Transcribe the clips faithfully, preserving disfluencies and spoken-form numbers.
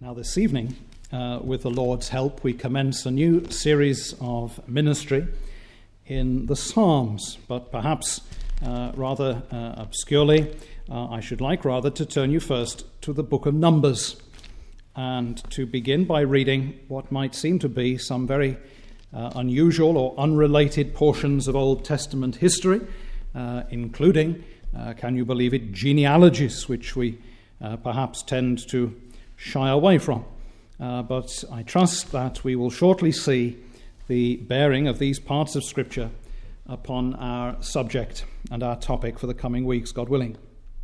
Now this evening, uh, with the Lord's help, we commence a new series of ministry in the Psalms, but perhaps uh, rather uh, obscurely, uh, I should like rather to turn you first to the book of Numbers, and to begin by reading what might seem to be some very uh, unusual or unrelated portions of Old Testament history, uh, including, uh, can you believe it, genealogies, which we uh, perhaps tend to shy away from. Uh, but I trust that we will shortly see the bearing of these parts of Scripture upon our subject and our topic for the coming weeks, God willing.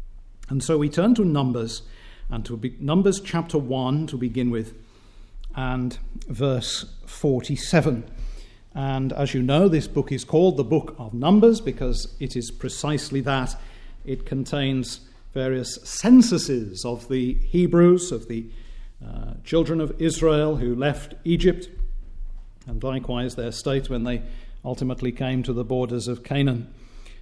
And so we turn to Numbers, and to be, Numbers chapter one to begin with, and verse forty-seven. And as you know, this book is called the Book of Numbers because it is precisely that. It contains various censuses of the Hebrews, of the uh, children of Israel who left Egypt, and likewise their state when they ultimately came to the borders of Canaan.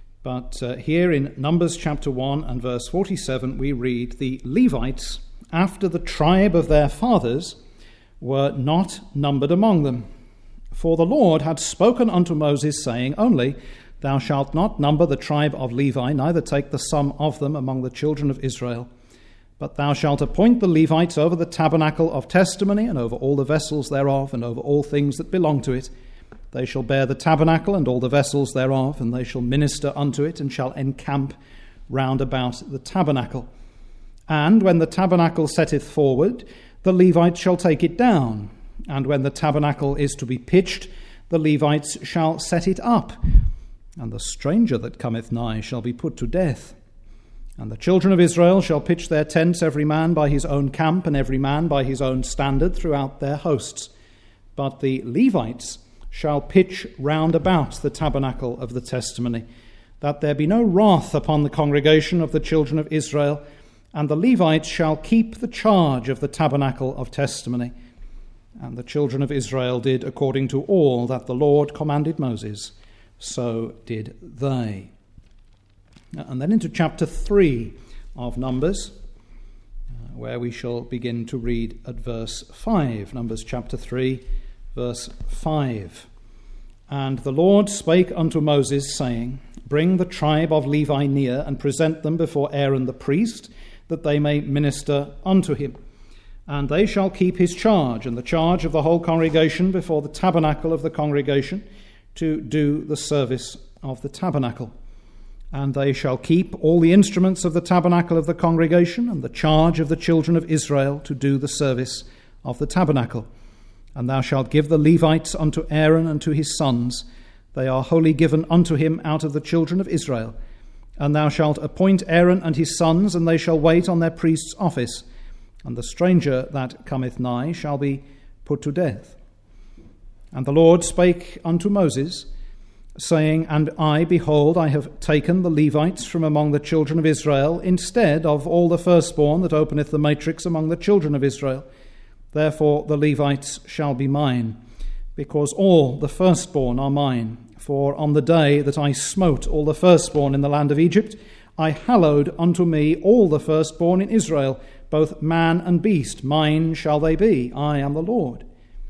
But uh, here in Numbers chapter one and verse forty-seven, we read, "The Levites, after the tribe of their fathers, were not numbered among them. For the Lord had spoken unto Moses, saying, Only thou shalt not number the tribe of Levi, neither take the sum of them among the children of Israel. But thou shalt appoint the Levites over the tabernacle of testimony, and over all the vessels thereof, and over all things that belong to it. They shall bear the tabernacle and all the vessels thereof, and they shall minister unto it, and shall encamp round about the tabernacle. And when the tabernacle setteth forward, the Levites shall take it down. And when the tabernacle is to be pitched, the Levites shall set it up. And the stranger that cometh nigh shall be put to death. And the children of Israel shall pitch their tents, every man by his own camp, and every man by his own standard throughout their hosts. But the Levites shall pitch round about the tabernacle of the testimony, that there be no wrath upon the congregation of the children of Israel. And the Levites shall keep the charge of the tabernacle of testimony. And the children of Israel did according to all that the Lord commanded Moses. So did they." And then into chapter three of Numbers, uh, where we shall begin to read at verse five. Numbers chapter three, verse five. "And the Lord spake unto Moses, saying, Bring the tribe of Levi near, and present them before Aaron the priest, that they may minister unto him. And they shall keep his charge, and the charge of the whole congregation before the tabernacle of the congregation, to do the service of the tabernacle. And they shall keep all the instruments of the tabernacle of the congregation, and the charge of the children of Israel to do the service of the tabernacle. And thou shalt give the Levites unto Aaron and to his sons. They are wholly given unto him out of the children of Israel. And thou shalt appoint Aaron and his sons, and they shall wait on their priest's office. And the stranger that cometh nigh shall be put to death. And the Lord spake unto Moses, saying, And I, behold, I have taken the Levites from among the children of Israel, instead of all the firstborn that openeth the matrix among the children of Israel. Therefore the Levites shall be mine, because all the firstborn are mine. For on the day that I smote all the firstborn in the land of Egypt, I hallowed unto me all the firstborn in Israel, both man and beast. Mine shall they be. I am the Lord.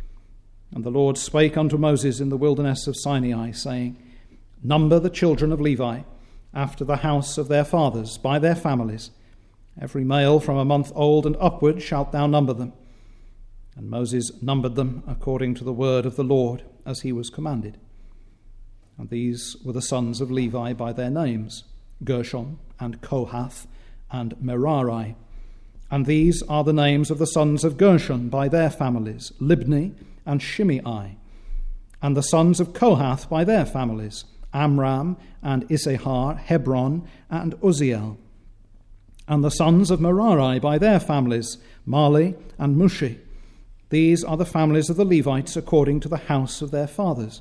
And the Lord spake unto Moses in the wilderness of Sinai, saying, Number the children of Levi, after the house of their fathers, by their families. Every male from a month old and upward shalt thou number them. And Moses numbered them according to the word of the Lord, as he was commanded. And these were the sons of Levi by their names, Gershon and Kohath and Merari. And these are the names of the sons of Gershon by their families, Libni and Shimei. And the sons of Kohath by their families, Amram and Issachar, Hebron and Uzziel. And the sons of Merari by their families, Mali and Mushi. These are the families of the Levites according to the house of their fathers.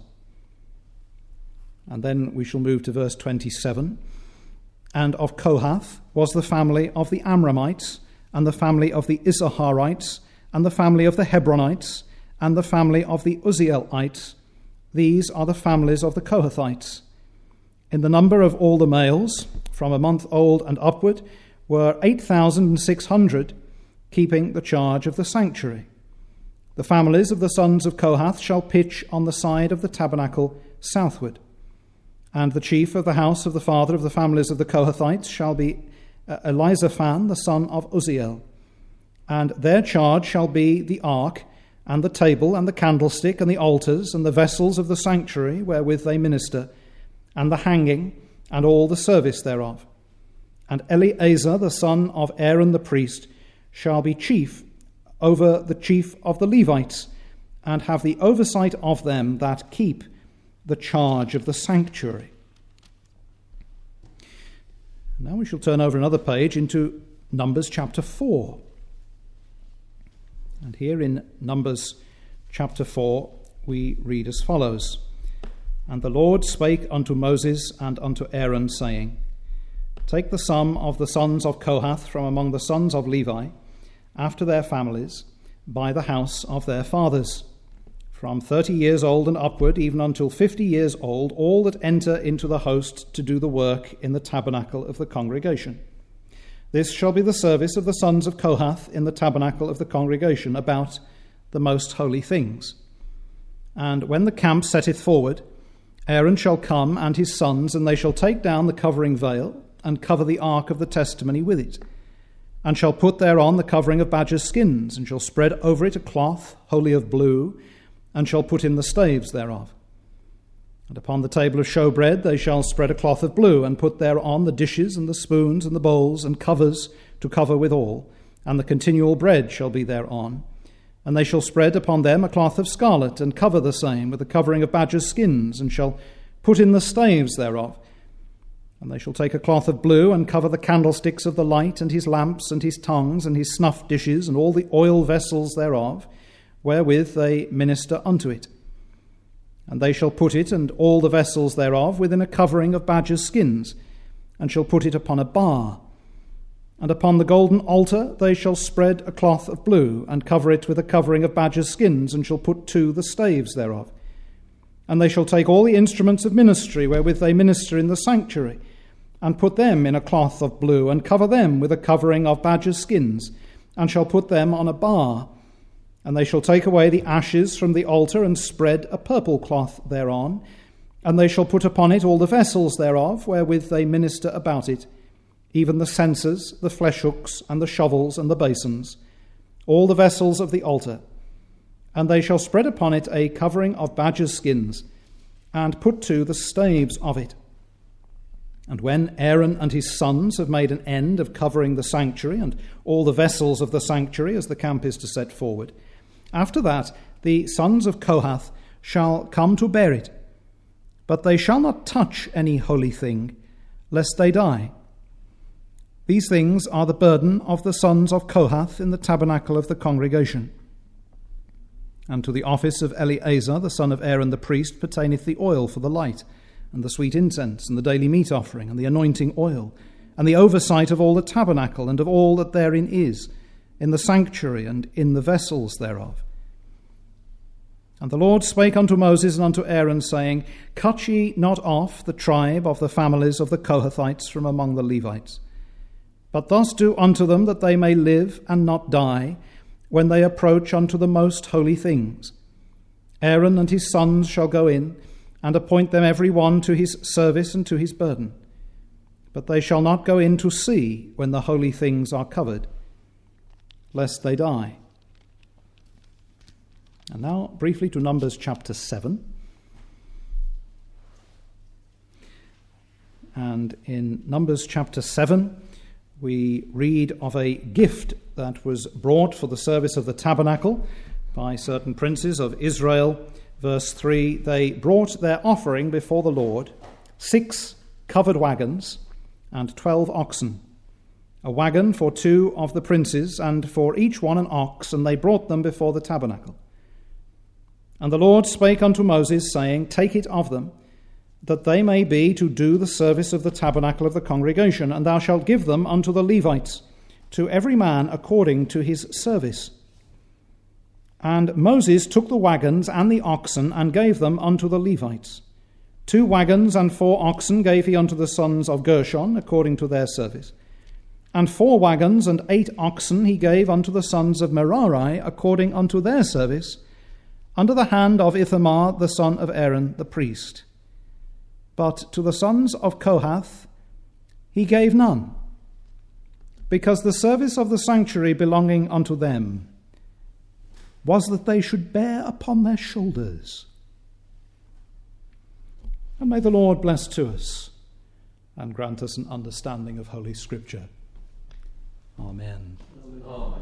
And then we shall move to verse twenty-seven. And of Kohath was the family of the Amramites, and the family of the Issacharites, and the family of the Hebronites, and the family of the Uzzielites. These are the families of the Kohathites. In the number of all the males, from a month old and upward, were eight thousand six hundred, keeping the charge of the sanctuary. The families of the sons of Kohath shall pitch on the side of the tabernacle southward. And the chief of the house of the father of the families of the Kohathites shall be Elizaphan, the son of Uzziel. And their charge shall be the ark, and the table, and the candlestick, and the altars, and the vessels of the sanctuary wherewith they minister, and the hanging, and all the service thereof. And Eleazar, the son of Aaron the priest, shall be chief over the chief of the Levites, and have the oversight of them that keep the charge of the sanctuary. Now we shall turn over another page into Numbers chapter four. And here in Numbers chapter four we read as follows. And the Lord spake unto Moses and unto Aaron, saying, Take the sum of the sons of Kohath from among the sons of Levi, after their families, by the house of their fathers, from thirty years old and upward, even until fifty years old, all that enter into the host to do the work in the tabernacle of the congregation. This shall be the service of the sons of Kohath in the tabernacle of the congregation about the most holy things. And when the camp setteth forward, Aaron shall come and his sons, and they shall take down the covering veil, and cover the ark of the testimony with it, and shall put thereon the covering of badgers' skins, and shall spread over it a cloth wholly of blue, and shall put in the staves thereof. And upon the table of showbread they shall spread a cloth of blue, and put thereon the dishes and the spoons and the bowls and covers to cover withal, and the continual bread shall be thereon. And they shall spread upon them a cloth of scarlet, and cover the same with a covering of badgers' skins, and shall put in the staves thereof. And they shall take a cloth of blue, and cover the candlesticks of the light, and his lamps, and his tongues, and his snuff dishes, and all the oil vessels thereof, wherewith they minister unto it. And they shall put it, and all the vessels thereof, within a covering of badgers' skins, and shall put it upon a bar. And upon the golden altar they shall spread a cloth of blue, and cover it with a covering of badgers' skins, and shall put to the staves thereof. And they shall take all the instruments of ministry wherewith they minister in the sanctuary, and put them in a cloth of blue, and cover them with a covering of badgers' skins, and shall put them on a bar. And they shall take away the ashes from the altar, and spread a purple cloth thereon. And they shall put upon it all the vessels thereof, wherewith they minister about it, even the censers, the flesh hooks, and the shovels, and the basins, all the vessels of the altar. And they shall spread upon it a covering of badgers' skins, and put to the staves of it. And when Aaron and his sons have made an end of covering the sanctuary, and all the vessels of the sanctuary, as the camp is to set forward, after that the sons of Kohath shall come to bear it, but they shall not touch any holy thing, lest they die. These things are the burden of the sons of Kohath in the tabernacle of the congregation. And to the office of Eleazar, the son of Aaron the priest, pertaineth the oil for the light, and the sweet incense, and the daily meat offering, and the anointing oil, and the oversight of all the tabernacle, and of all that therein is, in the sanctuary, and in the vessels thereof. And the Lord spake unto Moses and unto Aaron, saying, Cut ye not off the tribe of the families of the Kohathites from among the Levites, but thus do unto them that they may live and not die, when they approach unto the most holy things. Aaron and his sons shall go in, and appoint them every one to his service and to his burden. But they shall not go in to see when the holy things are covered, lest they die. And now briefly to Numbers chapter seven. And in Numbers chapter seven, we read of a gift that was brought for the service of the tabernacle by certain princes of Israel. Verse three, they brought their offering before the Lord, six covered wagons and twelve oxen, a wagon for two of the princes, and for each one an ox, and they brought them before the tabernacle. And the Lord spake unto Moses, saying, Take it of them, that they may be to do the service of the tabernacle of the congregation, and thou shalt give them unto the Levites, to every man according to his service. And Moses took the wagons and the oxen, and gave them unto the Levites. Two wagons and four oxen gave he unto the sons of Gershon, according to their service. And four wagons and eight oxen he gave unto the sons of Merari according unto their service, under the hand of Ithamar the son of Aaron the priest. But to the sons of Kohath he gave none, because the service of the sanctuary belonging unto them was that they should bear upon their shoulders. And may the Lord bless to us and grant us an understanding of Holy Scripture. Amen. Amen.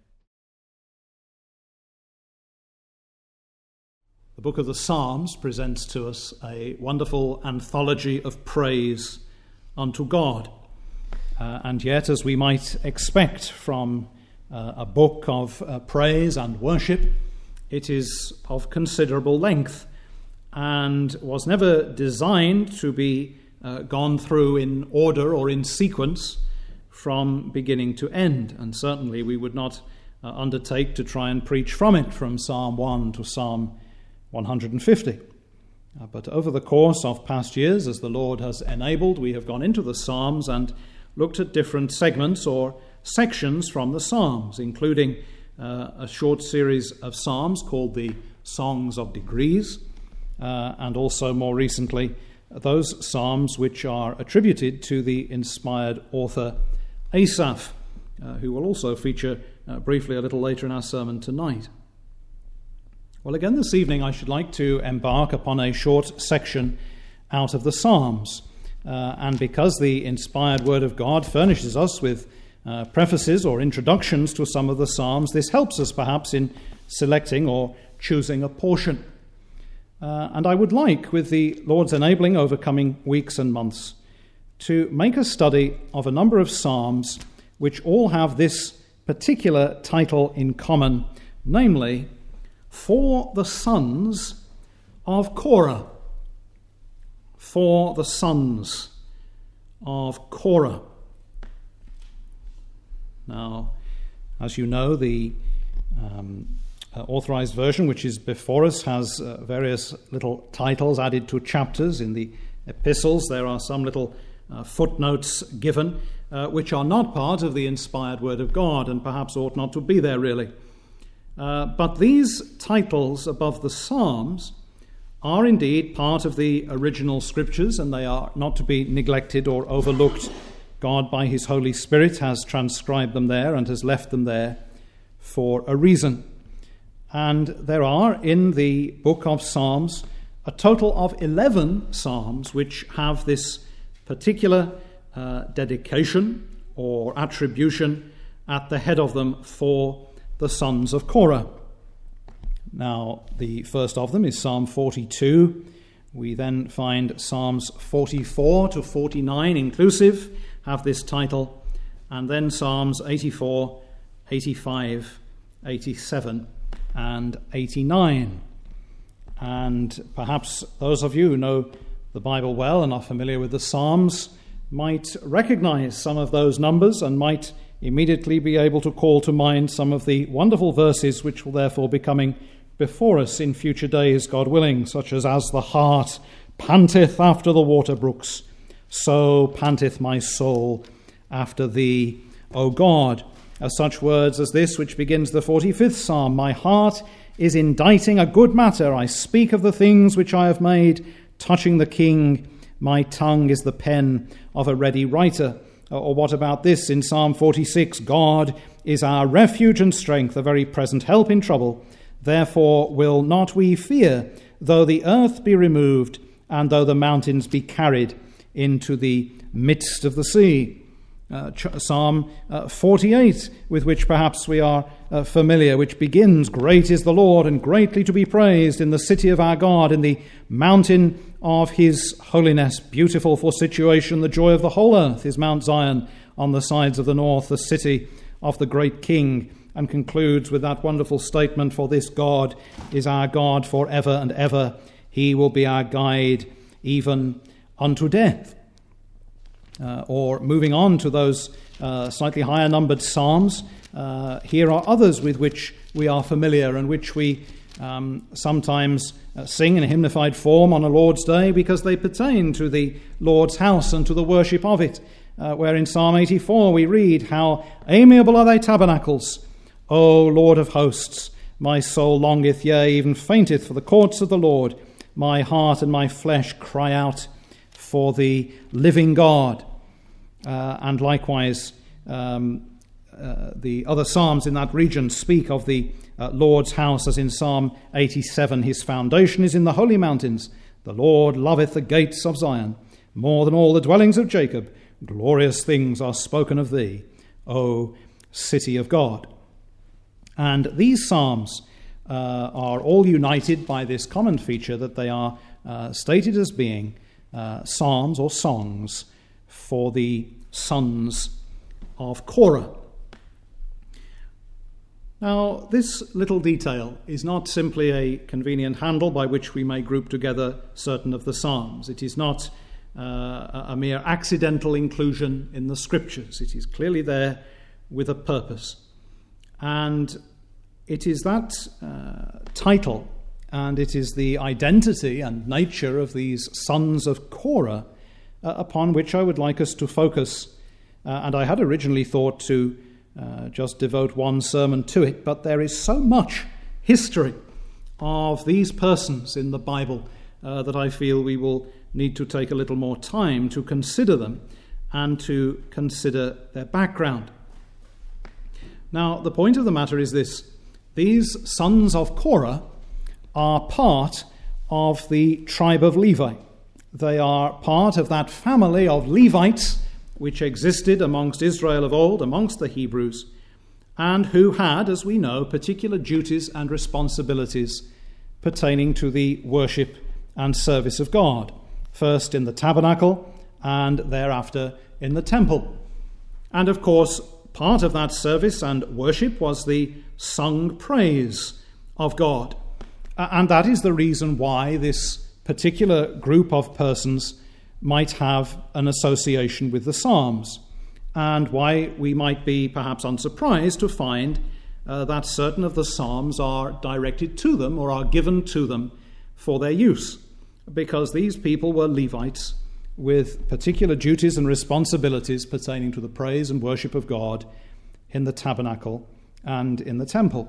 The book of the Psalms presents to us a wonderful anthology of praise unto God. Uh, and yet, as we might expect from uh, a book of uh, praise and worship, it is of considerable length and was never designed to be uh, gone through in order or in sequence from beginning to end. And certainly we would not uh, undertake to try and preach from it from Psalm one to Psalm one hundred fifty. Uh, but over the course of past years, as the Lord has enabled, we have gone into the Psalms and looked at different segments or sections from the Psalms, including uh, a short series of Psalms called the Songs of Degrees, uh, and also more recently those Psalms which are attributed to the inspired author Asaph, uh, who will also feature uh, briefly a little later in our sermon tonight. Well, again this evening I should like to embark upon a short section out of the Psalms. Uh, and because the inspired Word of God furnishes us with uh, prefaces or introductions to some of the Psalms, this helps us perhaps in selecting or choosing a portion. Uh, and I would like, with the Lord's enabling over coming weeks and months, to make a study of a number of Psalms which all have this particular title in common, namely, For the Sons of Korah. For the Sons of Korah. Now, as you know, the um, uh, authorized version, which is before us, has uh, various little titles added to chapters. In the epistles, there are some little uh, footnotes given, uh, which are not part of the inspired Word of God, and perhaps ought not to be there, really. Uh, but these titles above the Psalms are indeed part of the original Scriptures, and they are not to be neglected or overlooked. God, by his Holy Spirit, has transcribed them there and has left them there for a reason. And there are in the book of Psalms a total of eleven Psalms which have this particular uh, dedication or attribution at the head of them for the sons of Korah. Now, the first of them is Psalm forty-two. We then find Psalms forty-four to forty-nine inclusive have this title, and then Psalms eighty-four, eighty-five, eighty-seven, and eighty-nine. And perhaps those of you who know the Bible well and are familiar with the Psalms might recognize some of those numbers and might immediately be able to call to mind some of the wonderful verses which will therefore be coming before us in future days, God willing, such as, as the hart panteth after the water brooks, so panteth my soul after thee, O God. As such words as this, which begins the forty-fifth Psalm, my heart is inditing a good matter. I speak of the things which I have made, touching the King. My tongue is the pen of a ready writer. Or what about this in Psalm forty-six? God is our refuge and strength, a very present help in trouble. Therefore will not we fear, though the earth be removed, and though the mountains be carried into the midst of the sea. Uh, Psalm uh, forty-eight, with which perhaps we are uh, familiar, which begins, Great is the Lord, and greatly to be praised in the city of our God, in the mountain of his holiness. Beautiful for situation, the joy of the whole earth is Mount Zion on the sides of the north, the city of the great King. And concludes with that wonderful statement, for this God is our God forever and ever. He will be our guide even unto death. Uh, or moving on to those uh, slightly higher numbered psalms, uh, here are others with which we are familiar and which we um, sometimes uh, sing in a hymnified form on a Lord's Day because they pertain to the Lord's house and to the worship of it. uh, where in Psalm eighty-four we read, "How amiable are thy tabernacles, O Lord of hosts! My soul longeth, yea, even fainteth for the courts of the Lord. My heart and my flesh cry out for the living God." Uh, and likewise, um, uh, the other psalms in that region speak of the uh, Lord's house, as in Psalm eighty-seven, "His foundation is in the holy mountains. The Lord loveth the gates of Zion more than all the dwellings of Jacob. Glorious things are spoken of thee, O city of God." And these psalms uh, are all united by this common feature that they are uh, stated as being uh, psalms or songs for the sons of Korah. Now, this little detail is not simply a convenient handle by which we may group together certain of the psalms. It is not uh, a mere accidental inclusion in the scriptures. It is clearly there with a purpose. And it is that uh, title, and it is the identity and nature of these sons of Korah uh, upon which I would like us to focus. Uh, and I had originally thought to uh, just devote one sermon to it, but there is so much history of these persons in the Bible uh, that I feel we will need to take a little more time to consider them and to consider their background. Now, the point of the matter is this: these sons of Korah are part of the tribe of Levi. They are part of that family of Levites which existed amongst Israel of old, amongst the Hebrews, and who had, as we know, particular duties and responsibilities pertaining to the worship and service of God, first in the tabernacle and thereafter in the temple. And of course, part of that service and worship was the sung praise of God. And that is the reason why this particular group of persons might have an association with the Psalms, and why we might be perhaps unsurprised to find uh, that certain of the Psalms are directed to them or are given to them for their use, because these people were Levites with particular duties and responsibilities pertaining to the praise and worship of God in the tabernacle and in the temple.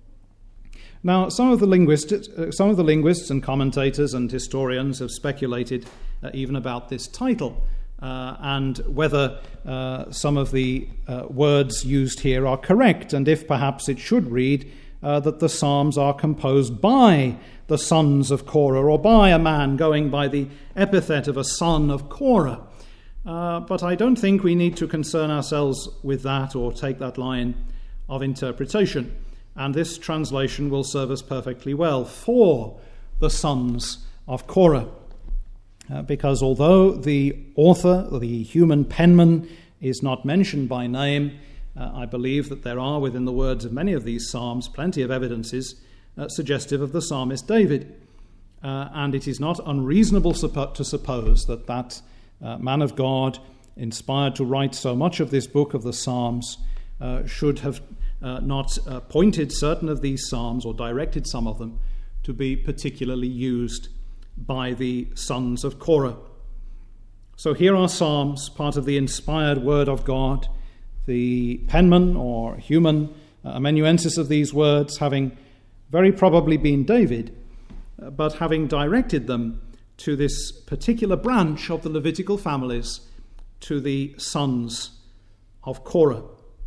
Now, some of the linguists, uh, some of the linguists and commentators and historians have speculated uh, even about this title uh, and whether uh, some of the uh, words used here are correct, and if perhaps it should read uh, that the Psalms are composed by the sons of Korah, or by a man going by the epithet of a son of Korah. Uh, but I don't think we need to concern ourselves with that or take that line of interpretation. And this translation will serve us perfectly well, for the sons of Korah. Uh, because although the author, the human penman, is not mentioned by name, uh, I believe that there are within the words of many of these psalms plenty of evidences uh, suggestive of the psalmist David. Uh, and it is not unreasonable suppo- to suppose that that uh, man of God, inspired to write so much of this book of the Psalms, uh, should have Uh, not uh, pointed certain of these psalms or directed some of them to be particularly used by the sons of Korah. So here are psalms, part of the inspired word of God, the penman or human uh, amanuensis of these words having very probably been David, uh, but having directed them to this particular branch of the Levitical families, to the sons of Korah.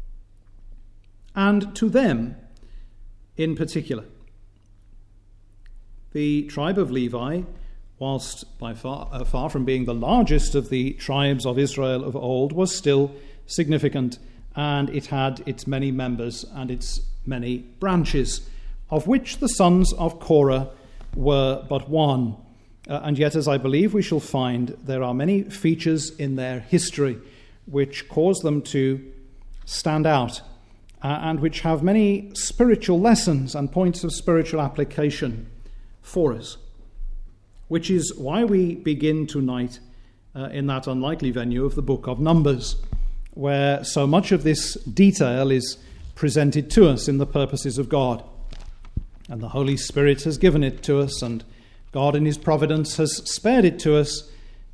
And to them in particular. The tribe of Levi, whilst by far, uh, far from being the largest of the tribes of Israel of old, was still significant, and it had its many members and its many branches, of which the sons of Korah were but one. Uh, and yet, as I believe we shall find, there are many features in their history which cause them to stand out, Uh, and which have many spiritual lessons and points of spiritual application for us, which is why we begin tonight uh, in that unlikely venue of the book of Numbers, where so much of this detail is presented to us in the purposes of God. And the Holy Spirit has given it to us, and God in his providence has spared it to us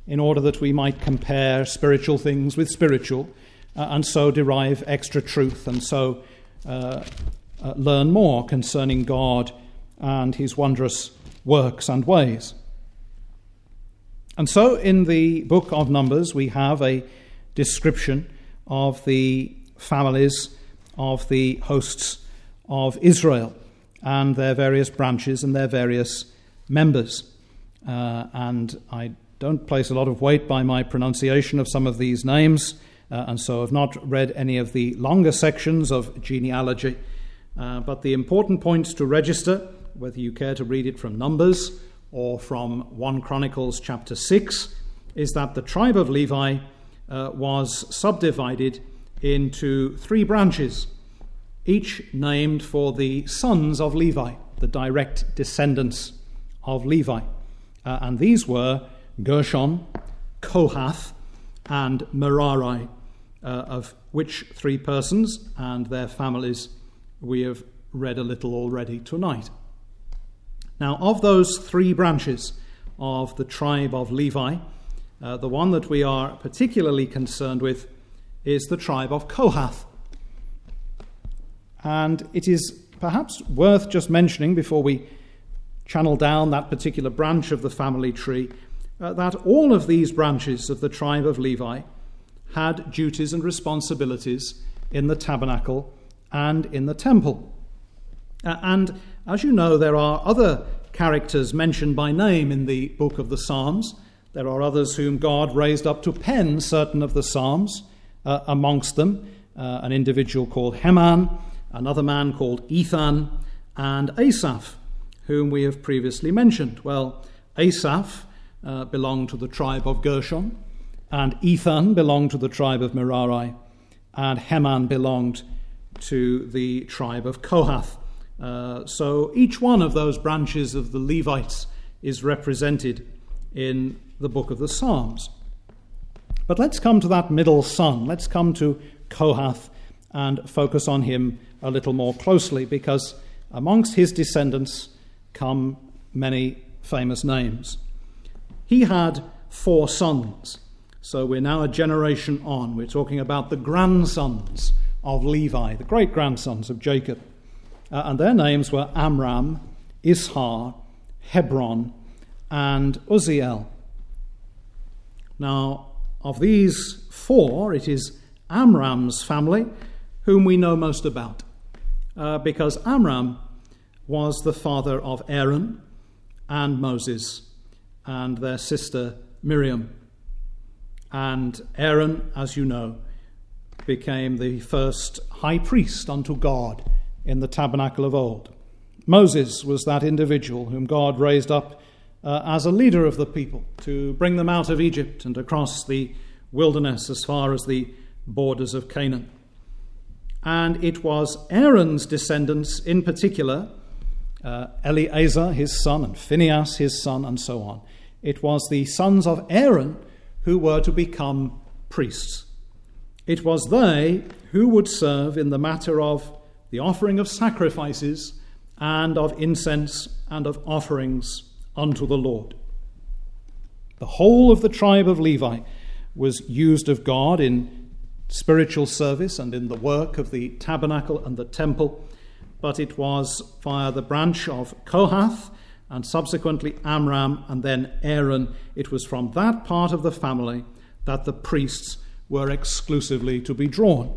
in order that we might compare spiritual things with spiritual, uh, and so derive extra truth, and so uh, uh, learn more concerning God and his wondrous works and ways. And so in the book of Numbers we have a description of the families of the hosts of Israel and their various branches and their various members. Uh, and I don't place a lot of weight by my pronunciation of some of these names, uh, and so have not read any of the longer sections of genealogy. Uh, but the important points to register, whether you care to read it from Numbers or from First Chronicles chapter six, is that the tribe of Levi uh, was subdivided into three branches, each named for the sons of Levi, the direct descendants of Levi. Uh, and these were Gershon, Kohath, and Merari, uh, of which three persons and their families we have read a little already tonight. Now, of those three branches of the tribe of Levi, uh, the one that we are particularly concerned with is the tribe of Kohath. And it is perhaps worth just mentioning, before we channel down that particular branch of the family tree, uh, that all of these branches of the tribe of Levi had duties and responsibilities in the tabernacle and in the temple. Uh, and as you know, there are other characters mentioned by name in the book of the Psalms. There are others whom God raised up to pen certain of the Psalms, uh, amongst them uh, an individual called Heman, another man called Ethan, and Asaph, whom we have previously mentioned. Well, Asaph uh, belonged to the tribe of Gershon, and Ethan belonged to the tribe of Merari, and Heman belonged to the tribe of Kohath. Uh, so each one of those branches of the Levites is represented in the book of the Psalms. But let's come to that middle son. Let's come to Kohath and focus on him a little more closely, because amongst his descendants come many famous names. He had four sons, so we're now a generation on. We're talking about the grandsons of Levi, the great-grandsons of Jacob. Uh, and their names were Amram, Ishar, Hebron, and Uzziel. Now, of these four, it is Amram's family whom we know most about, uh, because Amram was the father of Aaron and Moses and their sister Miriam. And Aaron, as you know, became the first high priest unto God in the tabernacle of old. Moses was that individual whom God raised up uh, as a leader of the people to bring them out of Egypt and across the wilderness as far as the borders of Canaan. And it was Aaron's descendants in particular, uh, Eleazar his son and Phinehas his son and so on. It was the sons of Aaron who were to become priests. It was they who would serve in the matter of the offering of sacrifices and of incense and of offerings unto the Lord. The whole of the tribe of Levi was used of God in spiritual service and in the work of the tabernacle and the temple, but it was via the branch of Kohath and subsequently Amram and then Aaron. It was from that part of the family that the priests were exclusively to be drawn.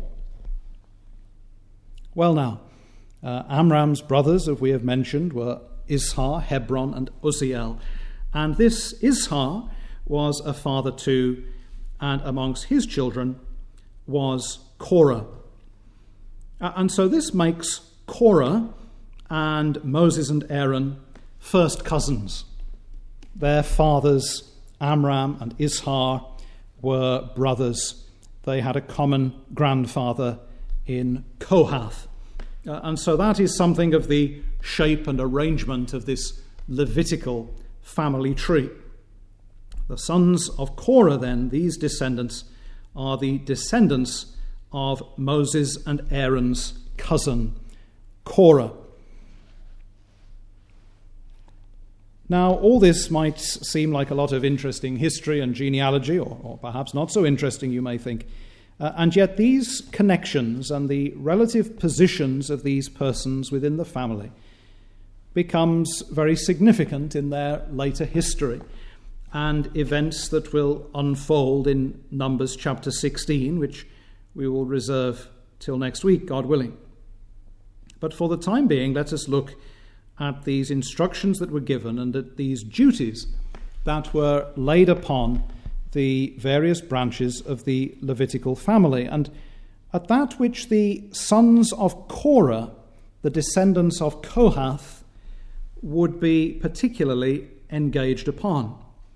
Well now, uh, Amram's brothers, as we have mentioned, were Ishar, Hebron, and Uzziel. And this Ishar was a father to, and amongst his children was Korah. Uh, and so this makes Korah and Moses and Aaron first cousins. Their fathers, Amram and Ishar, were brothers. They had a common grandfather in Kohath. Uh, and so that is something of the shape and arrangement of this Levitical family tree. The sons of Korah, then, these descendants, are the descendants of Moses and Aaron's cousin, Korah. Now, all this might seem like a lot of interesting history and genealogy, or, or perhaps not so interesting, you may think. Uh, and yet these connections and the relative positions of these persons within the family becomes very significant in their later history and events that will unfold in Numbers chapter sixteen, which we will reserve till next week, God willing. But for the time being, let us look at these instructions that were given and at these duties that were laid upon the various branches of the Levitical family, and at that which the sons of Korah, the descendants of Kohath, would be particularly engaged upon.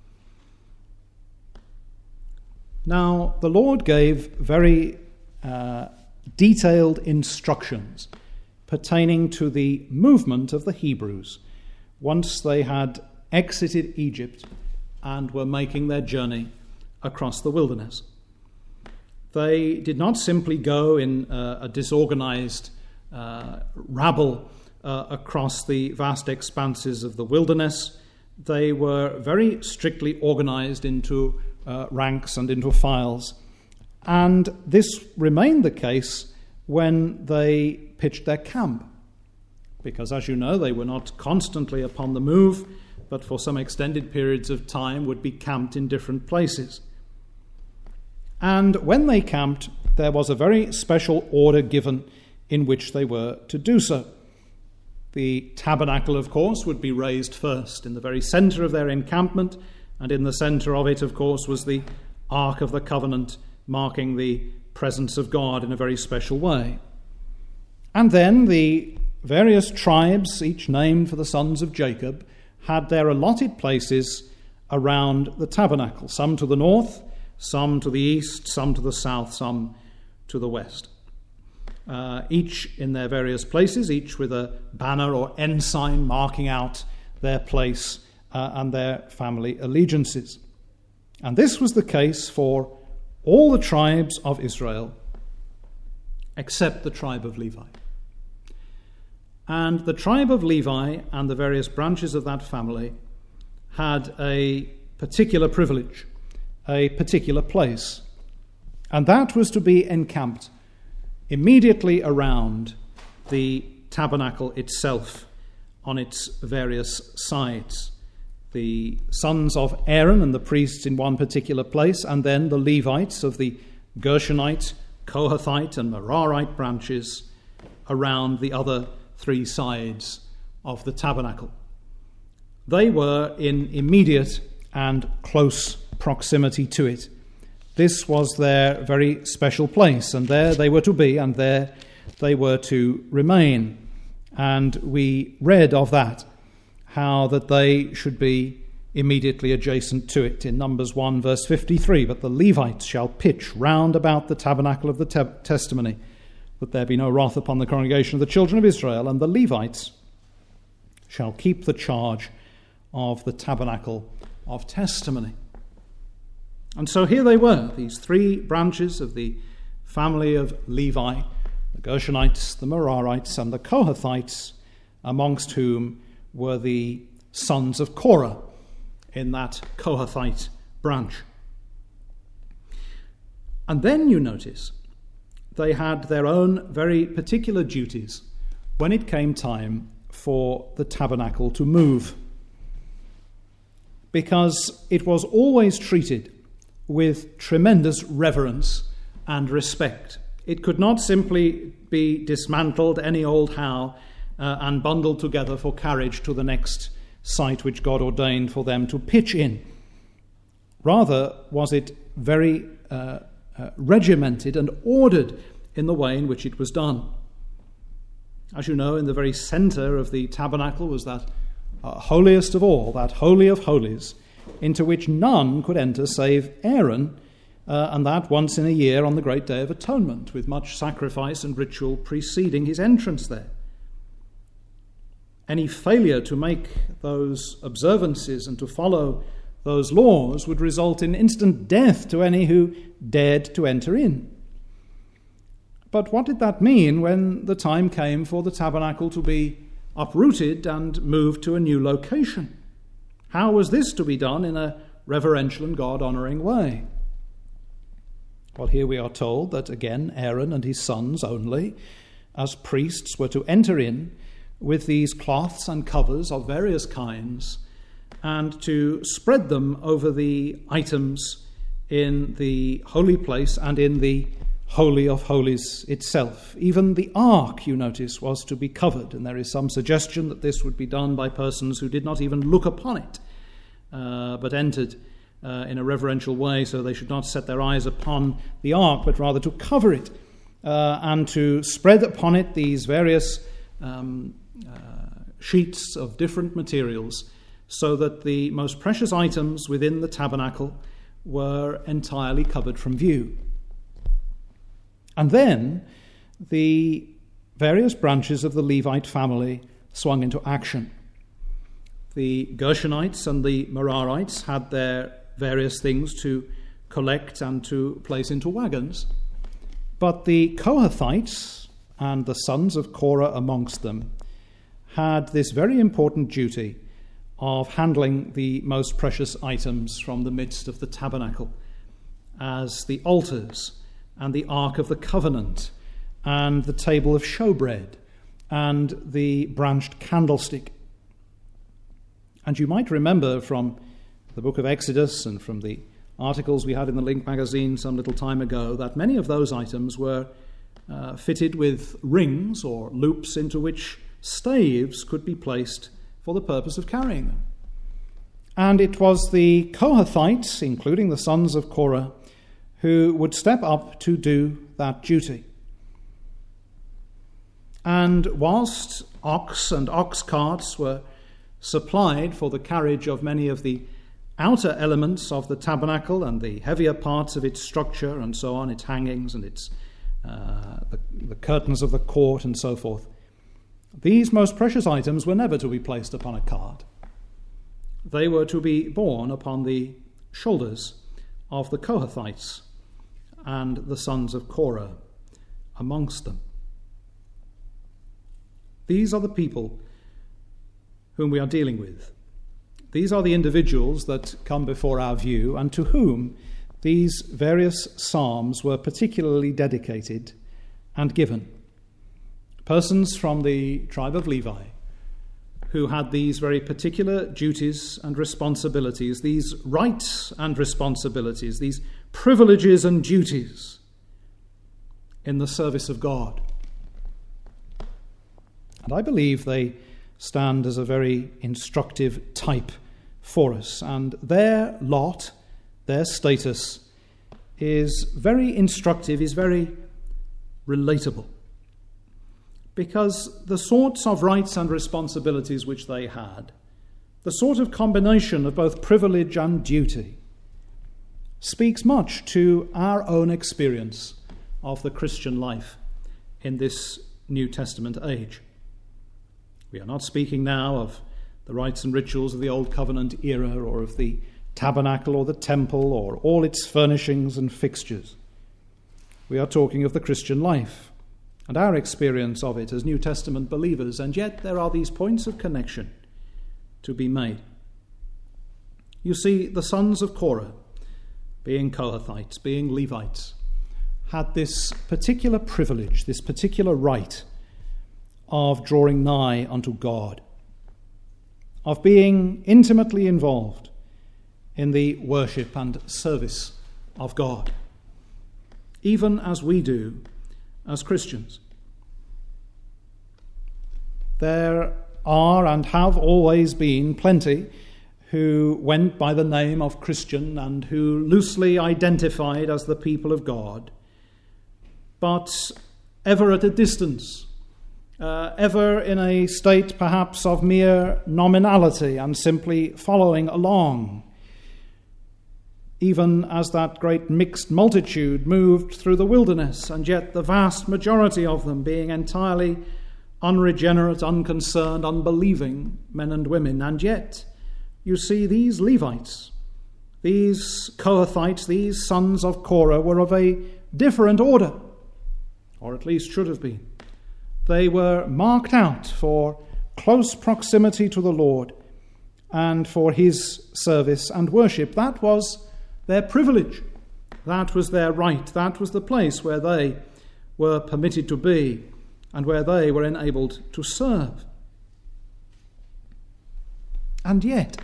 Now, the Lord gave very uh, detailed instructions pertaining to the movement of the Hebrews once they had exited Egypt and were making their journey across the wilderness. They did not simply go in uh, a disorganized uh, rabble uh, across the vast expanses of the wilderness. They were very strictly organized into uh, ranks and into files. And this remained the case when they pitched their camp, because, as you know, they were not constantly upon the move, but for some extended periods of time would be camped in different places. And when they camped, there was a very special order given in which they were to do so. The tabernacle, of course, would be raised first in the very center of their encampment, and in the center of it, of course, was the Ark of the Covenant, marking the presence of God in a very special way. And then the various tribes, each named for the sons of Jacob, had their allotted places around the tabernacle, some to the north, some to the east, some to the south, some to the west. Uh, each in their various places, each with a banner or ensign marking out their place uh, and their family allegiances. And this was the case for all the tribes of Israel except the tribe of Levi. And the tribe of Levi and the various branches of that family had a particular privilege, a particular place, and that was to be encamped immediately around the tabernacle itself on its various sides. The sons of Aaron and the priests in one particular place, and then the Levites of the Gershonite, Kohathite and Merarite branches around the other three sides of the tabernacle. They were in immediate and close proximity to it. This was their very special place, and there they were to be, and there they were to remain. And we read of that, how that they should be immediately adjacent to it in Numbers one, verse fifty-three. But the Levites shall pitch round about the tabernacle of the te- testimony, that there be no wrath upon the congregation of the children of Israel, and the Levites shall keep the charge of the tabernacle of testimony. And so here they were, these three branches of the family of Levi, the Gershonites, the Merarites, and the Kohathites, amongst whom were the sons of Korah in that Kohathite branch. And then you notice they had their own very particular duties when it came time for the tabernacle to move, because it was always treated with tremendous reverence and respect. It could not simply be dismantled any old how uh, and bundled together for carriage to the next site which God ordained for them to pitch in. Rather was it very uh, uh, regimented and ordered in the way in which it was done. As you know, in the very center of the tabernacle was that uh, holiest of all, that holy of holies, into which none could enter save Aaron, uh, and that once in a year on the great day of atonement, with much sacrifice and ritual preceding his entrance there. Any failure to make those observances and to follow those laws would result in instant death to any who dared to enter in. But what did that mean when the time came for the tabernacle to be uprooted and moved to a new location? How was this to be done in a reverential and God-honouring way? Well, here we are told that again Aaron and his sons only, as priests, were to enter in with these cloths and covers of various kinds and to spread them over the items in the holy place and in the Holy of Holies itself. Even the ark, you notice, was to be covered, and there is some suggestion that this would be done by persons who did not even look upon it, uh, but entered uh, in a reverential way, so they should not set their eyes upon the ark, but rather to cover it uh, and to spread upon it these various um, uh, sheets of different materials, so that the most precious items within the tabernacle were entirely covered from view. And then the various branches of the Levite family swung into action. The Gershonites and the Merarites had their various things to collect and to place into wagons, but the Kohathites and the sons of Korah amongst them had this very important duty of handling the most precious items from the midst of the tabernacle, as the altars and the Ark of the Covenant and the table of showbread and the branched candlestick. And you might remember from the book of Exodus and from the articles we had in the Link magazine some little time ago that many of those items were uh, fitted with rings or loops into which staves could be placed for the purpose of carrying them. And it was the Kohathites, including the sons of Korah, who would step up to do that duty. And whilst ox and ox carts were supplied for the carriage of many of the outer elements of the tabernacle and the heavier parts of its structure and so on, its hangings and its uh, the, the curtains of the court and so forth, these most precious items were never to be placed upon a cart. They were to be borne upon the shoulders of the Kohathites and the sons of Korah amongst them. These are the people whom we are dealing with. These are the individuals that come before our view and to whom these various psalms were particularly dedicated and given. Persons from the tribe of Levi who had these very particular duties and responsibilities, these rights and responsibilities, these privileges and duties in the service of God. And I believe they stand as a very instructive type for us. And their lot, their status, is very instructive, is very relatable. Because the sorts of rights and responsibilities which they had, the sort of combination of both privilege and duty, speaks much to our own experience of the Christian life in this New Testament age. We are not speaking now of the rites and rituals of the Old Covenant era or of the tabernacle or the temple or all its furnishings and fixtures. We are talking of the Christian life and our experience of it as New Testament believers, and yet there are these points of connection to be made. You see, the sons of Korah, being Kohathites, being Levites, had this particular privilege, this particular right of drawing nigh unto God, of being intimately involved in the worship and service of God, even as we do as Christians. There are and have always been plenty who went by the name of Christian and who loosely identified as the people of God, but ever at a distance, uh, ever in a state perhaps of mere nominality and simply following along, even as that great mixed multitude moved through the wilderness, and yet the vast majority of them being entirely unregenerate, unconcerned, unbelieving men and women. And yet, you see, these Levites, these Kohathites, these sons of Korah were of a different order, or at least should have been. They were marked out for close proximity to the Lord and for his service and worship. That was their privilege. That was their right. That was the place where they were permitted to be and where they were enabled to serve. And yet,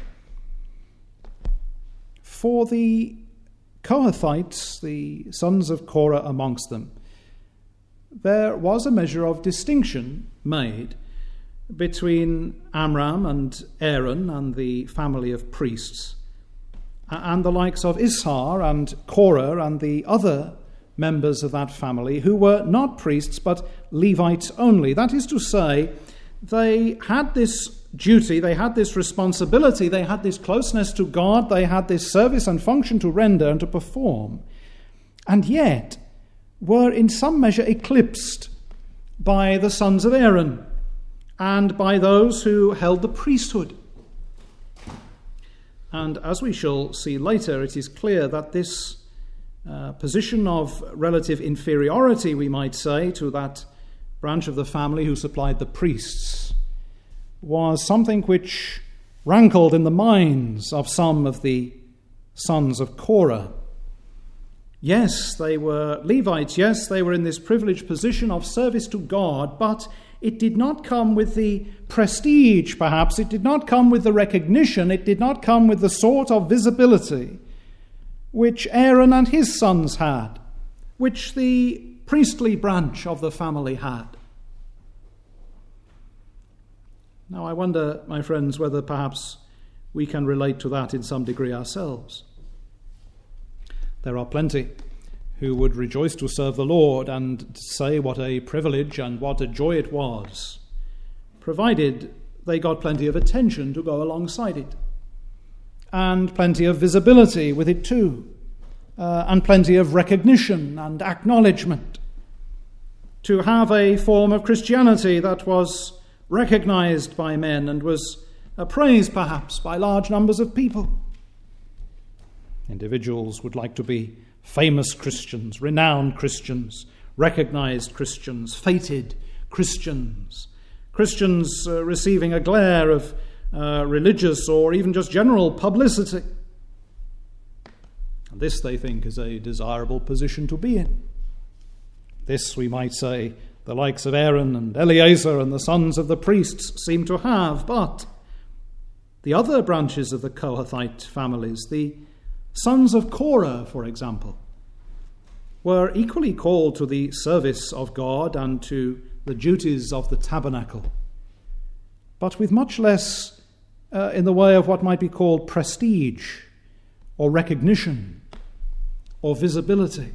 for the Kohathites, the sons of Korah amongst them, there was a measure of distinction made between Amram and Aaron and the family of priests, and the likes of Issachar and Korah and the other members of that family who were not priests but Levites only. That is to say, they had this duty, they had this responsibility, they had this closeness to God, they had this service and function to render and to perform, and yet were in some measure eclipsed by the sons of Aaron and by those who held the priesthood. And as we shall see later, it is clear that this uh, position of relative inferiority, we might say, to that branch of the family who supplied the priests was something which rankled in the minds of some of the sons of Korah. Yes, they were Levites. Yes, they were in this privileged position of service to God, but it did not come with the prestige, perhaps. It did not come with the recognition. It did not come with the sort of visibility which Aaron and his sons had, which the priestly branch of the family had. Now, I wonder, my friends, whether perhaps we can relate to that in some degree ourselves. There are plenty who would rejoice to serve the Lord and say what a privilege and what a joy it was, provided they got plenty of attention to go alongside it, and plenty of visibility with it too, uh, and plenty of recognition and acknowledgement, to have a form of Christianity that was recognized by men and was praised perhaps by large numbers of people. Individuals would like to be famous Christians, renowned Christians, recognized Christians, fated Christians, Christians uh, receiving a glare of uh, religious or even just general publicity. And this, they think, is a desirable position to be in. This, we might say, the likes of Aaron and Eleazar and the sons of the priests seem to have, but the other branches of the Kohathite families, the sons of Korah, for example, were equally called to the service of God and to the duties of the tabernacle, but with much less uh, in the way of what might be called prestige or recognition or visibility.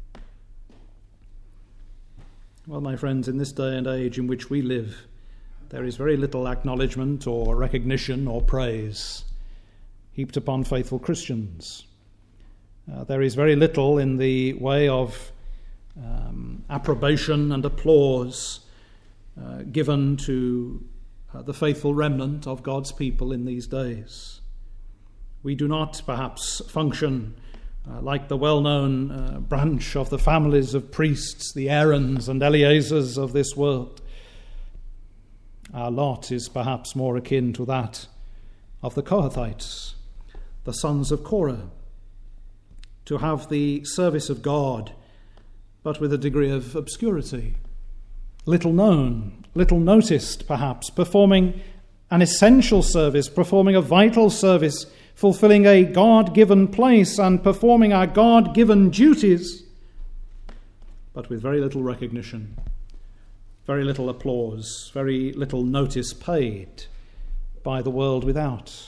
Well, my friends, in this day and age in which we live, there is very little acknowledgement or recognition or praise heaped upon faithful Christians. Uh, there is very little in the way of um, approbation and applause uh, given to uh, the faithful remnant of God's people in these days. We do not perhaps function uh, like the well-known uh, branch of the families of priests, the Aarons and Eleazars of this world. Our lot is perhaps more akin to that of the Kohathites, the sons of Korah, to have the service of God, but with a degree of obscurity, little known, little noticed perhaps, performing an essential service, performing a vital service, fulfilling a God-given place and performing our God-given duties, but with very little recognition, very little applause, very little notice paid by the world without.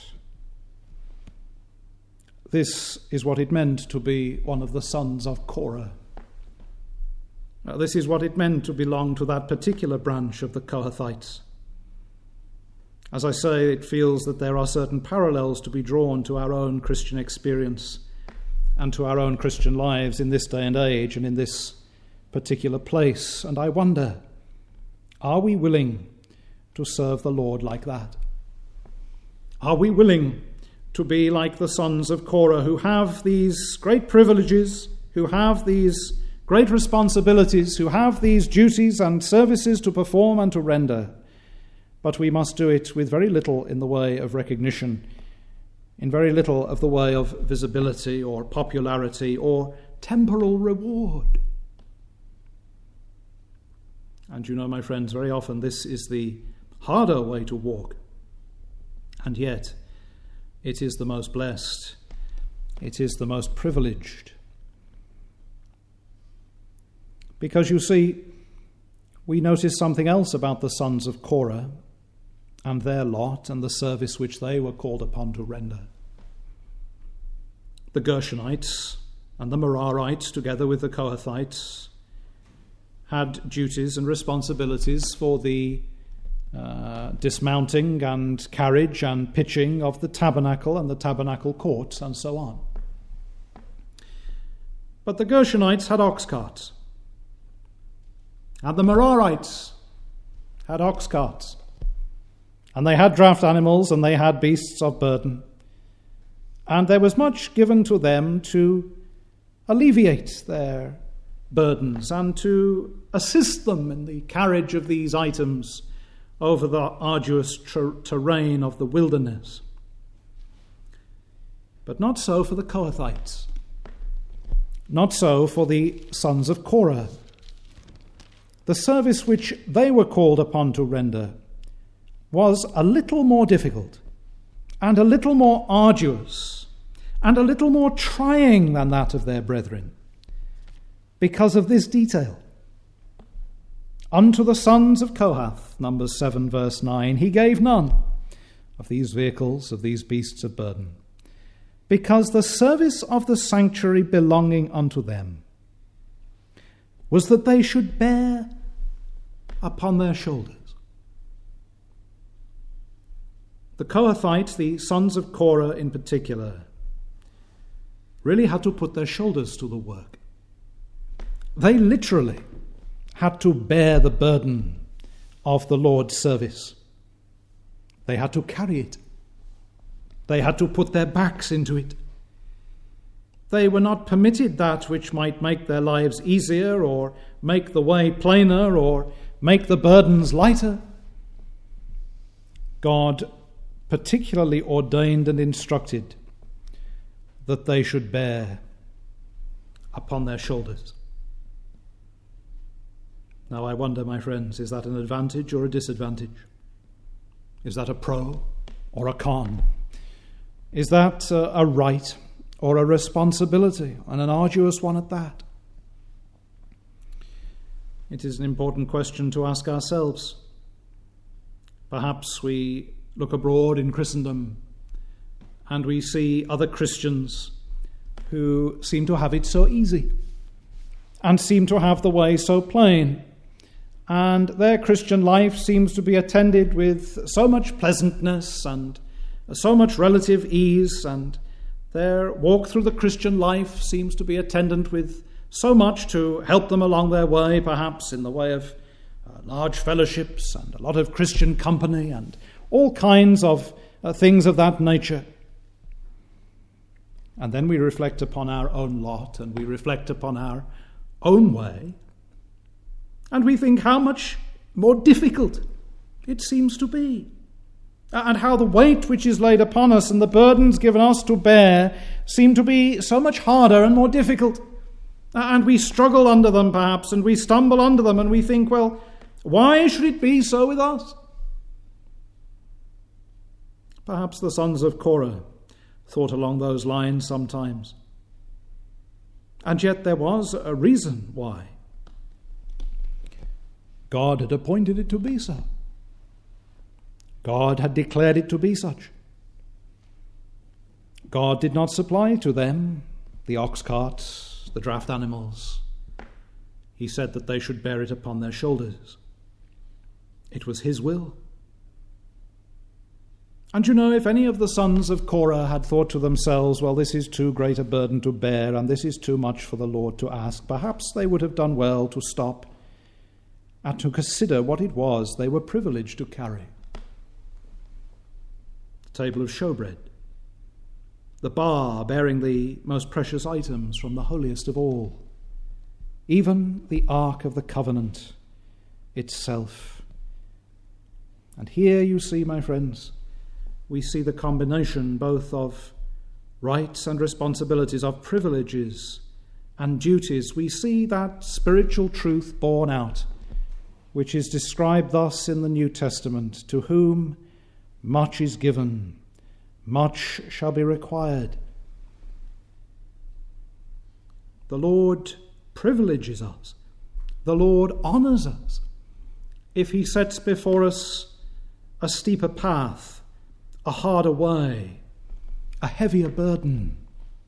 This is what it meant to be one of the sons of Korah. Now, this is what it meant to belong to that particular branch of the Kohathites. As I say, it feels that there are certain parallels to be drawn to our own Christian experience and to our own Christian lives in this day and age and in this particular place. And I wonder, are we willing to serve the Lord like that? Are we willing to be like the sons of Korah, who have these great privileges, who have these great responsibilities, who have these duties and services to perform and to render, but we must do it with very little in the way of recognition, in very little of the way of visibility or popularity or temporal reward. And you know, my friends, very often this is the harder way to walk, and yet it is the most blessed, it is the most privileged. Because you see, we notice something else about the sons of Korah and their lot and the service which they were called upon to render. The Gershonites and the Merarites, together with the Kohathites, had duties and responsibilities for the uh, dismounting and carriage and pitching of the tabernacle and the tabernacle courts and so on. But the Gershonites had ox carts, and the Merarites had ox carts, and they had draft animals, and they had beasts of burden, and there was much given to them to alleviate their burdens and to assist them in the carriage of these items over the arduous ter- terrain of the wilderness. But not so for the Kohathites. Not so for the sons of Korah. The service which they were called upon to render was a little more difficult and a little more arduous and a little more trying than that of their brethren, because of this detail. Unto the sons of Kohath, Numbers seven, verse nine, he gave none of these vehicles, of these beasts of burden, because the service of the sanctuary belonging unto them was that they should bear upon their shoulders. The Kohathites, the sons of Korah in particular, really had to put their shoulders to the work. They literally had to bear the burden of the Lord's service. They had to carry it. They had to put their backs into it. They were not permitted that which might make their lives easier or make the way plainer or make the burdens lighter. God particularly ordained and instructed that they should bear upon their shoulders. Now I wonder, my friends, is that an advantage or a disadvantage? Is that a pro or a con? Is that uh, a right or a responsibility, and an arduous one at that? It is an important question to ask ourselves. Perhaps we look abroad in Christendom and we see other Christians who seem to have it so easy and seem to have the way so plain, and their Christian life seems to be attended with so much pleasantness and so much relative ease, and their walk through the Christian life seems to be attendant with so much to help them along their way, perhaps in the way of uh, large fellowships and a lot of Christian company and all kinds of uh, things of that nature. And then we reflect upon our own lot, and we reflect upon our own way, and we think how much more difficult it seems to be, and how the weight which is laid upon us and the burdens given us to bear seem to be so much harder and more difficult. And we struggle under them, perhaps, and we stumble under them, and we think, well, why should it be so with us? Perhaps the sons of Korah thought along those lines sometimes. And yet there was a reason why. God had appointed it to be so. God had declared it to be such. God did not supply to them the ox carts, the draft animals. He said that they should bear it upon their shoulders. It was his will. And you know, if any of the sons of Korah had thought to themselves, well, this is too great a burden to bear, and this is too much for the Lord to ask, perhaps they would have done well to stop and to consider what it was they were privileged to carry. The table of showbread, the bar bearing the most precious items from the holiest of all, even the Ark of the Covenant itself. And here you see, my friends, we see the combination both of rights and responsibilities, of privileges and duties. We see that spiritual truth borne out, which is described thus in the New Testament: to whom much is given, much shall be required. The Lord privileges us. The Lord honours us. If he sets before us a steeper path, a harder way, a heavier burden.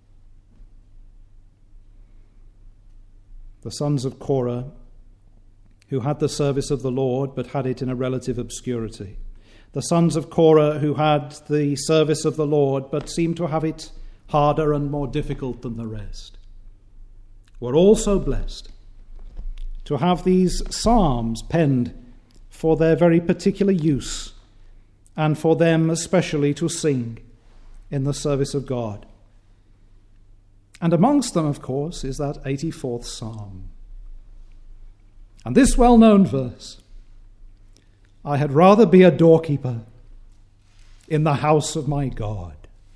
The sons of Korah, who had the service of the Lord but had it in a relative obscurity. The sons of Korah, who had the service of the Lord but seemed to have it harder and more difficult than the rest, were also blessed to have these psalms penned for their very particular use, and for them especially to sing in the service of God. And amongst them, of course, is that eighty-fourth Psalm. And this well-known verse: I had rather be a doorkeeper in the house of my God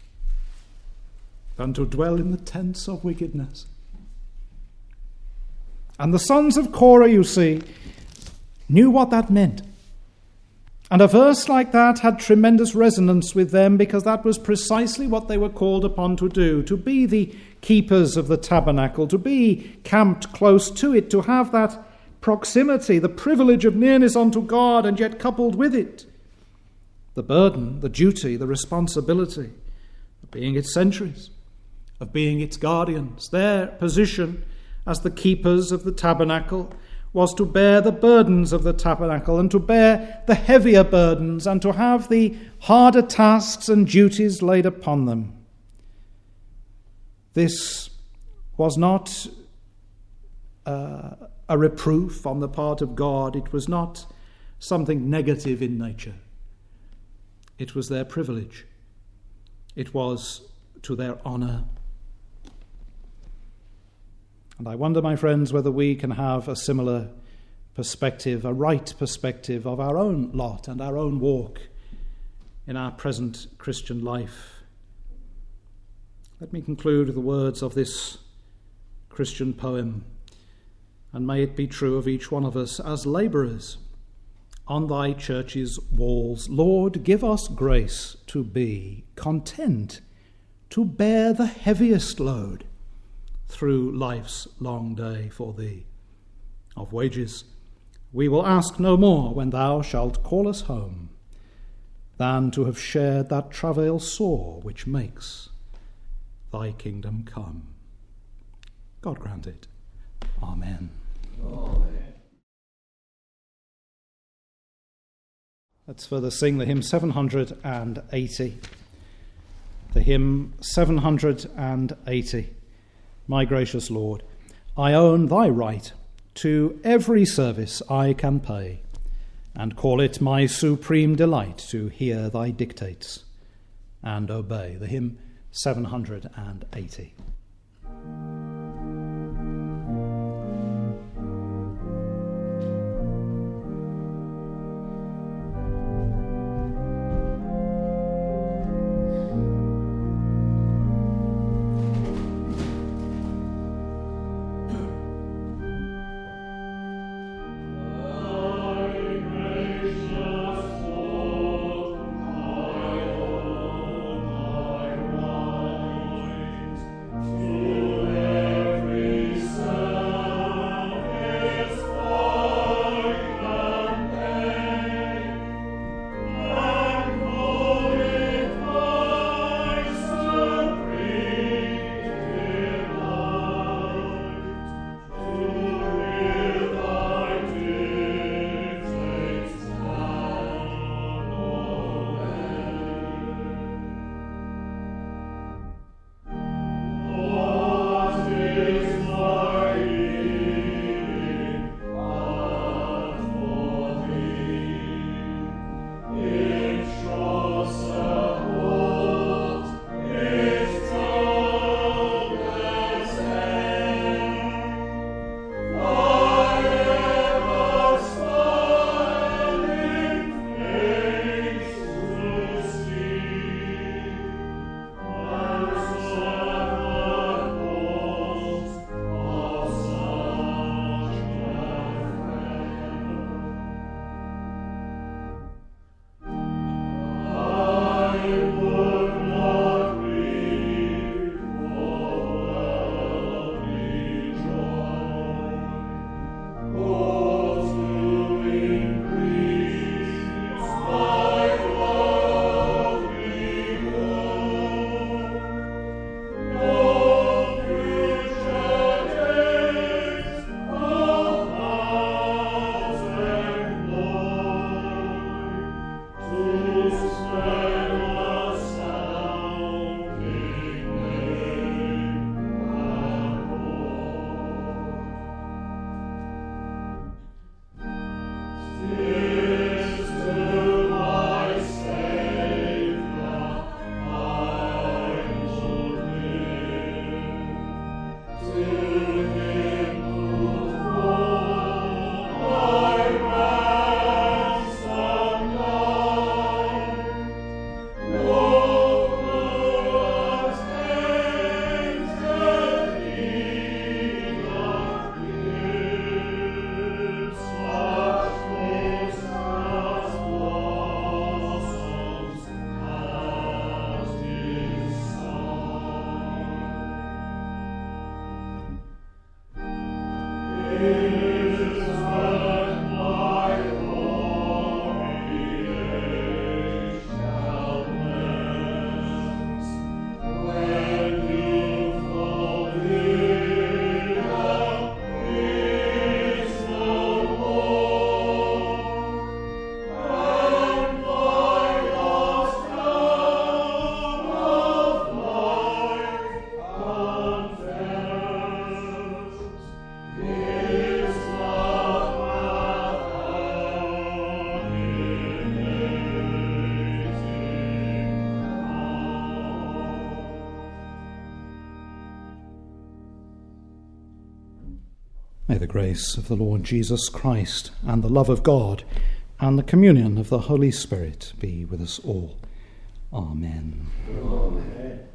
than to dwell in the tents of wickedness. And the sons of Korah, you see, knew what that meant. And a verse like that had tremendous resonance with them, because that was precisely what they were called upon to do, to be the keepers of the tabernacle, to be camped close to it, to have that proximity, the privilege of nearness unto God, and yet coupled with it the burden, the duty, the responsibility of being its sentries, of being its guardians. Their position as the keepers of the tabernacle was to bear the burdens of the tabernacle, and to bear the heavier burdens, and to have the harder tasks and duties laid upon them. This was not uh, a reproof on the part of God. It was not something negative in nature. It was their privilege. It was to their honour. And I wonder, my friends, whether we can have a similar perspective, a right perspective of our own lot and our own walk in our present Christian life. Let me conclude with the words of this Christian poem, and may it be true of each one of us as labourers on thy church's walls. Lord, give us grace to be content to bear the heaviest load through life's long day for thee. Of wages we will ask no more when thou shalt call us home, than to have shared that travail sore which makes thy kingdom come. God grant it. Amen. Amen. Let's further sing the hymn seven hundred eighty. The hymn seven hundred eighty. My gracious Lord, I own thy right to every service I can pay, and call it my supreme delight to hear thy dictates and obey. The hymn seven hundred eighty. Yeah. May the grace of the Lord Jesus Christ and the love of God and the communion of the Holy Spirit be with us all. Amen. Amen.